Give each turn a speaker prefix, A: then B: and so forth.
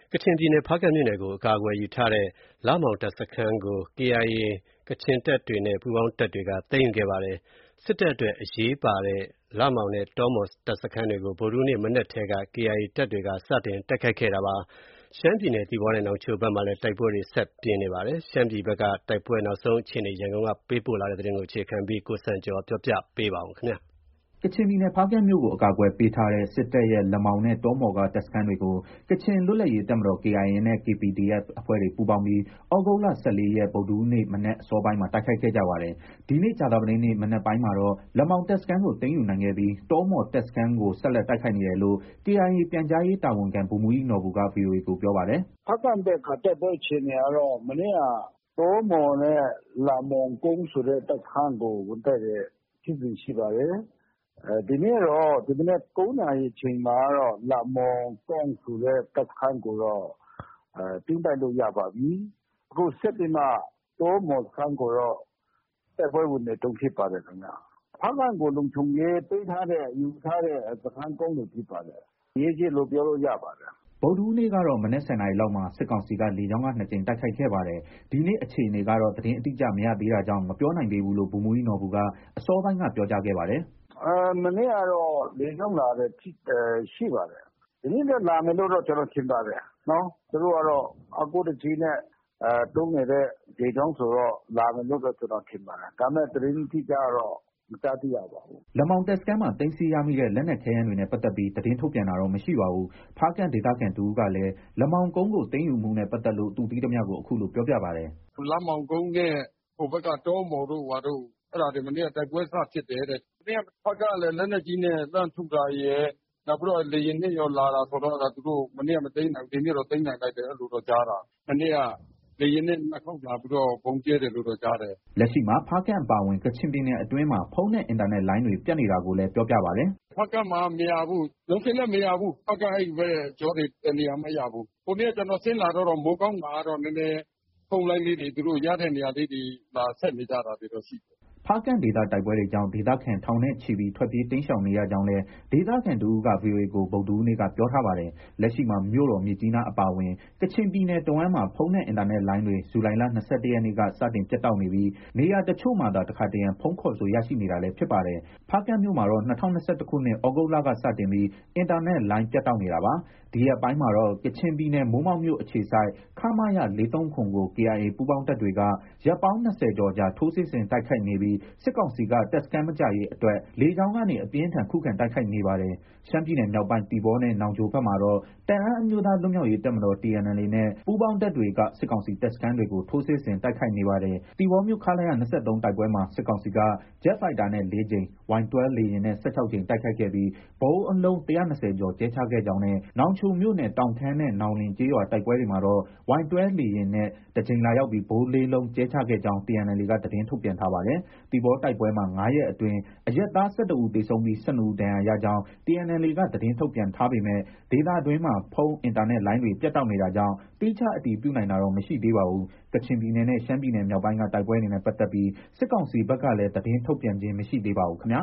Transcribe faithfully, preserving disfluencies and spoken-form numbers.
A: ကချင်ပြည်နယ်ဖားကန့်မြို့နယ်ကိုအကာအကွယ်ယူထားတဲ့လမောင်တပ်စခန်းကို ကေအိုင်အေ ကချင်တပ်တွေနဲ့ပူးပေါင်းတပ်တွေကသိမ်းယူခဲ့ပါတယ်။ စစ်တပ်အတွက်အရေးပါတဲ့လမောင်နဲ့တောမှော်တပ်စခန်းတွေကို ဗုဒ္ဓဟူးနေ့မနက်ထဲက ကေအိုင်အေတပ်တွေကစတင်တိုက်ခိုက်ခဲ့တာပါ။ ရှမ်းပြည်နယ်သီပေါနဲ့နောင်ချိုဘက်မှာလည်းတိုက်ပွဲတွေဆက်ပြင်းနေပါတယ်။ ရှမ်းပြည်ဘက်ကတိုက်ပွဲနောက်ဆုံးအခြေအနေရန်ကုန်ကပေးပို့လာတဲ့သတင်းကိုအခြေခံပြီး ကိုစံကျော်က ပြောပြပါမယ်။
B: ကချင်ပြည်နယ်ဖားကန့်မြို့ကိုအကာအကွယ်ပေးထားတဲ့စစ်တပ်ရဲ့လမောင်နဲ့တောမှော်ကတပ်စခန်းတွေကို ကချင်လွတ်လပ်ရေးတပ်မတော် ကေအိုင်အေနဲ့ ကေပီဒီအက်ဖ် အဖွဲ့တွေပူးပေါင်းပြီး သြဂုတ်လ ၁၄ရက် ဗုဒ္ဓဟူးနေ့မနက်အစောပိုင်းမှာတိုက်ခိုက်ခဲ့ကြပါတယ်။ ဒီနေ့ကြာသပတေးနေ့မနက်ပိုင်းမှာတော့ လမောင်တပ်စခန်းကိုသိမ်းယူနိုင်ခဲ့ပြီး တောမှော်တပ်စခန်းကိုဆက်လက်တိုက်ခိုက်နေတယ်လို့ ကေအိုင်အေပြန်ကြားရေးတာဝန်ခံ ဗိုလ်မှူးကြီးနော်ဘူက ဗွီအိုအေကိုပြောပါတယ်
C: ။ “ဖားကန့်ဘက်ကတိုက်ပွဲအခြေအနေကတော့ မနေ့ကတောမှော်နဲ့လမောင်ကုန်းဆိုတဲ့တပ်စခန်းကိုဝင်တိုက်တဲ့ဖြစ်စဉ်ရှိပါတယ်။ ဒီနေ့တော့ဒီမနက်၉နာရီအချိန်မှာတော့လမောင်ကုန်းဆိုတဲ့တပ်စခန်းကိုတော့သိမ်းပိုက်လို့ရပါပြီ။ အခုဆက်ပြီးမှတောမှော်စခန်းကိုတော့တိုက်ပွဲဝင်နေတုန်းဖြစ်ပါတယ်ခင်ဗျ။ ဖားကန့်ကိုလုံခြုံရေးပေးထားတဲ့ယူထားတဲ့စခန်းကုန်းတွေဖြစ်ပါတယ်။ အရေးကြီးလို့ပြောလို့ရပါတယ်။
B: ” ဗုဒ္ဓဟူးနေ့ကတော့ မနက်၁၀နာရီလောက်မှာ စစ်ကောင်စီက လေကြောင်းက၂ကြိမ်တိုက်ခိုက်ခဲ့ပါတယ်။ ဒီနေ့အခြေအနေကတော့သတင်းအတိအကျမရသေးတာကြောင့်မပြောနိုင်သေးဘူးလို့ ဗိုလ်မှူးကြီးနော်ဘူကအစောပိုင်းကပြောကြားခဲ့ပါတယ်။
C: “မနေ့ကတော့လေကြောင်းလာတာရှိပါတယ်။ ဒီနေ့လည်းလာမယ်လို့တော့ကျနော်ထင်ပါတယ်။ သူတို့ကတော့အားကိုးတကြီးနဲ့သုံးနေတဲ့လေကြောင်းဆိုတော့လာမယ်လို့တော့ကျနော်ထင်ပါတယ်။ ဒါပေမဲ့သတင်းအတိအကျကတော့မကြားသိရပါဘူး။
B: ” လမောင်တပ်စခန်းမှာသိမ်းဆည်းရမိတဲ့လက်နက်ခဲယမ်းတွေနဲ့ပတ်သက်ပြီးသတင်းထုတ်ပြန်တာတော့မရှိပါဘူး။ ဖားကန့်ဒေသခံတဦးကလည်း လမောင်ကုန်းကိုသိမ်းယူမှုနဲ့ပတ်သက်လို့သူသိသမျှကိုအခုလိုပြောပြပါတယ်
D: ။ “လမောင်ကုန်းနဲ့ဟိုဘက်ကတောမှော်တို့ဘာတို့အဲဒါတွေမနေ့ကတိုက်ပွဲစဖြစ်တယ်တဲ့။ မနေ့ကဖားကန့်ကလည်းလက်နက်ကြီးနဲ့လှမ်းထုတာရယ်။ နောက်ပြီးတော့လေယာဉ်နဲ့ရောလာတာဆိုတော့သူတို့မနေ့ကမသိမ်းနိုင်ဘူး။ ဒီနေ့တော့သိမ်းနိုင်လိုက်တယ်အဲလိုတော့ကြားတာ။ မနေ့ကလေယာဉ်နဲ့နှစ်ခေါက်လာပြီးတော့ဗုံးကြဲတယ်လို့တော့ကြားတယ်။
B: ” လက်ရှိမှာဖားကန့်အပါအဝင်ကချင်ပြည်နယ်အတွင်းမှာဖုန်းနဲ့အင်တာနက်လိုင်းတွေပြတ်နေတာကိုလည်းပြောပြပါတယ်
D: ။ “ဖားကန့်မှာမရဘူး။ လုံးခင်းလည်းမရဘူး။ ဖားကန့်အဲဒီဘက်ကြောတွေတနေရာမှမရဘူး။ ဟိုနေ့ကကျနော်ဆင်းလာတော့မိုးကောင်းမှာကတော့နည်းနည်းဖုန်းလိုင်းလေးတွေသူတို့ရတဲ့နေရာလေးတွေလာဆက်နေကြတာတွေတော့ရှိတယ်။
B: ” ဖားကန့်ဒေသတိုက်ပွဲတွေကြောင့်ဒေသခံထောင်နဲ့ချီပြီးထွက်ပြေးတိမ်းရှောင်နေရကြောင်းလည်းဒေသခံတဦးက ဗွီအိုအေကို ဗုဒ္ဓဟူးနေ့ကပြောထားပါတယ်။ လက်ရှိမှာမြို့တော်မြစ်ကြီးနားအပါအဝင် ကချင်ပြည်နယ်တဝန်းမှာဖုန်းနဲ့အင်တာနက်လိုင်းတွေ ဇူလိုင်လ၂၁ရက်နေ့ကစတင်ပြတ်တောက်နေပြီး နေရာတချို့မှာသာတခါတရံဖုန်းခေါ်ဆိုရရှိနေတာလည်းဖြစ်ပါတယ်။ ဖားကန့်မြို့မှာတော့ ၂၀၂၁ခုနှစ် သြဂုတ်လကစတင်ပြီး အင်တာနက်လိုင်းပြတ်တောက်နေတာပါ။ ဒီရက်ပိုင်းမှာတော့ ကချင်ပြည်နယ်မိုးမောက်မြို့အခြေစိုက် ခမရ ၄၃၇ကို ကေအိုင်အေပူးပေါင်းတပ်တွေက ရက်ပေါင်း၂၀ကျော်ကြာထိုးစစ်ဆင်တိုက်ခိုက်နေပြီး စစ်ကောင်စီကတပ်စခန်းမကျရေးအတွက် လေကြောင်းကနေအပြင်းအထန်ခုခံတိုက်ခိုက်နေပါတယ်။ ရှမ်းပြည်နယ်မြောက်ပိုင်းသီပေါနဲ့နောင်ချိုဘက်မှာတော့ တအန်းအမျိုးသားလွတ်မြောက်ရေးတပ်မတော် TNLA နဲ့ ပူးပေါင်းတပ်တွေက စစ်ကောင်စီတပ်စခန်းတွေကို ထိုးစစ်ဆင်တိုက်ခိုက်နေပါတယ်။ သီပေါမြို့ ခလရ ၂၃တိုက်ပွဲမှာ စစ်ကောင်စီက ဂျက်ဖိုက်တာနဲ့၄ကြိမ်၊ Y 12 လေယာဉ်နဲ့၁၆ကြိမ်တိုက်ခိုက်ခဲ့ပြီး ဗုံးအလုံး၁၂၀ကျော်ကြဲချခဲ့ကြောင်းနဲ့ နောင်ချိုမြို့နယ်တောင်ခမ်းနဲ့နောင်လင်ကျေးရွာတိုက်ပွဲတွေမှာတော့ Y 12 လေယာဉ်နဲ့တကြိမ်လာရောက်ပြီးဗုံးလေးလုံးကြဲချခဲ့ကြောင်း TNLA ကသတင်းထုတ်ပြန်ထားပါတယ်။ သီပေါတိုက်ပွဲမှာ ငါးရက်အတွင်း အရပ်သား၁၁ဦးသေဆုံးပြီး ၁၂ဦးဒဏ်ရာရကြောင်း TNLA ကသတင်းထုတ်ပြန်ထားပေမဲ့ ဒေသတွင်းမှာဖုန်း၊ အင်တာနက်လိုင်းတွေပြတ်တောက်နေတာကြောင့် သီးခြားအတည်ပြုနိုင်တာတော့မရှိသေးပါဘူး။ ကချင်ပြည်နယ်နဲ့ရှမ်းပြည်နယ်မြောက်ပိုင်းကတိုက်ပွဲတွေနဲ့ပတ်သက်ပြီး စစ်ကောင်စီဘက်ကလည်းသတင်းထုတ်ပြန်ခြင်းမရှိသေးပါဘူးခင်ဗျာ